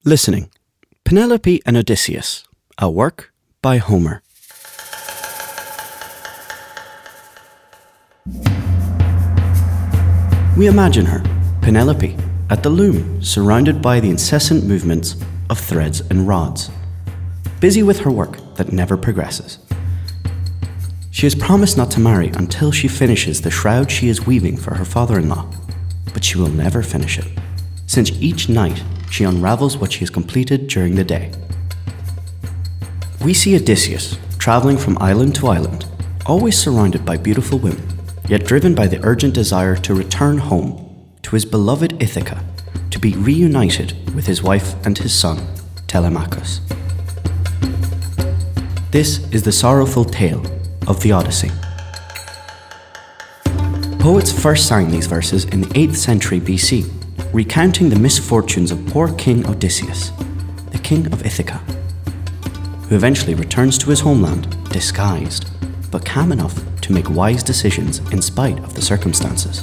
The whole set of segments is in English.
Listening. Penelope and Odysseus. A work by Homer. We imagine her, Penelope, at the loom, surrounded by the incessant movements of threads and rods, busy with her work that never progresses. She has promised not to marry until she finishes the shroud she is weaving for her father-in-law, but she will never finish it, since each night she unravels what she has completed during the day. We see Odysseus traveling from island to island, always surrounded by beautiful women, yet driven by the urgent desire to return home to his beloved Ithaca, to be reunited with his wife and his son, Telemachus. This is the sorrowful tale of the Odyssey. Poets first sang these verses in the 8th century BC, recounting the misfortunes of poor King Odysseus, the king of Ithaca, who eventually returns to his homeland disguised, but calm enough to make wise decisions in spite of the circumstances.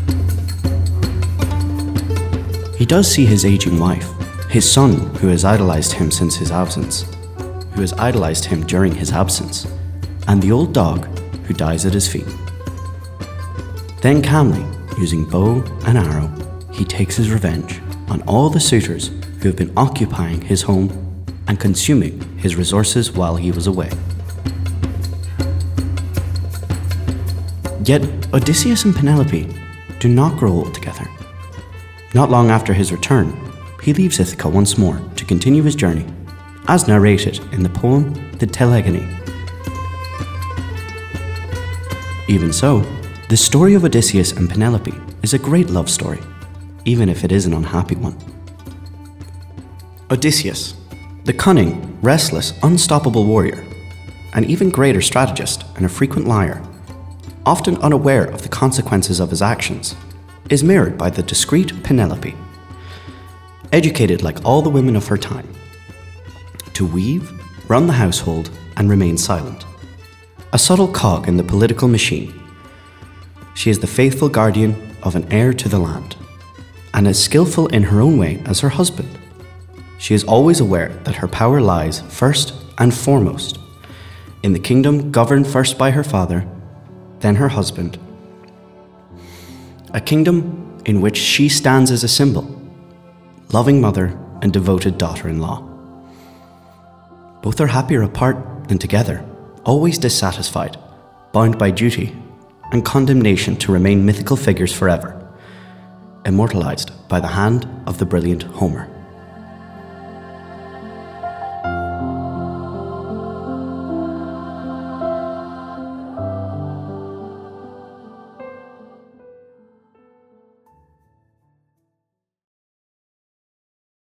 He does see his aging wife, his son who has idolized him since his absence, who has idolized him during his absence, and the old dog who dies at his feet. Then calmly, using bow and arrow, he takes his revenge on all the suitors who have been occupying his home and consuming his resources while he was away. Yet Odysseus and Penelope do not grow old together. Not long after his return, he leaves Ithaca once more to continue his journey, as narrated in the poem The Telegony. Even so, the story of Odysseus and Penelope is a great love story, even if it is an unhappy one. Odysseus, the cunning, restless, unstoppable warrior, an even greater strategist and a frequent liar, often unaware of the consequences of his actions, is mirrored by the discreet Penelope, educated like all the women of her time, to weave, run the household, and remain silent. A subtle cog in the political machine, she is the faithful guardian of an heir to the land, and as skillful in her own way as her husband. She is always aware that her power lies first and foremost in the kingdom governed first by her father, then her husband. A kingdom in which she stands as a symbol, loving mother and devoted daughter-in-law. Both are happier apart than together, always dissatisfied, bound by duty and condemnation to remain mythical figures forever, immortalized by the hand of the brilliant Homer.